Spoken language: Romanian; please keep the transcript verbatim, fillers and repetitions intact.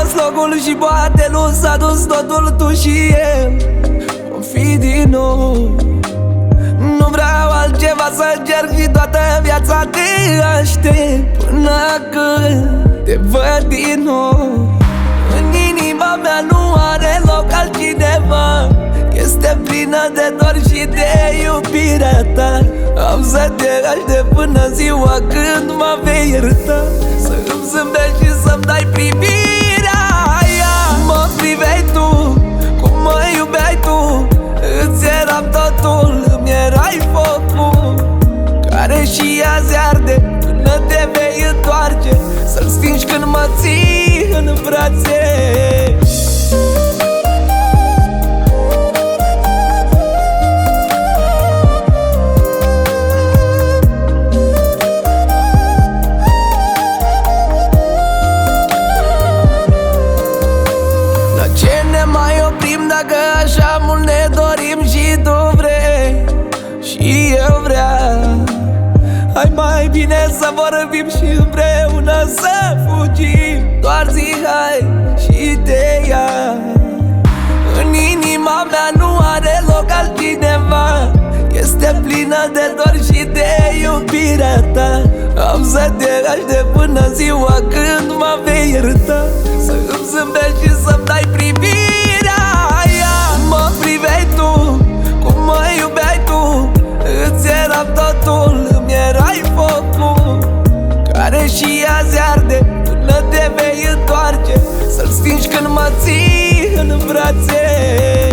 fost locul și poate nu s-a dus totul, tu și el o fi din nou. Nu vreau altceva să încerc și toată viața te aștept până când te văd din nou. În inima mea nu are loc altcineva, este plină de dor și de iubirea ta. Am să te aștept până ziua când mă vei ierta, să îmi zâmbești și să-mi dai privirea aia. Mă priveai tu, cum mă iubeai tu, îți eram totul, îmi erai focul care și azi arde până te vei întoarce, să-l stingi când mă ții în brațe. Dacă așa mult ne dorim și tu vrei și eu vreau, hai mai bine să vorbim și împreună să fugim. Doar zi hai și te ia. În inima mea nu are loc altcineva, este plină de dor și de iubirea ta. Am să te aștept până ziua când mă vei ierta, să îmi zâmbești și să-mi dai privirea aia. Mă priveai tu, cum mă iubeai tu, îți eram totul, îmi erai focul care și azi arde până te vei întoarce, să-l stingi când mă ții în brațe.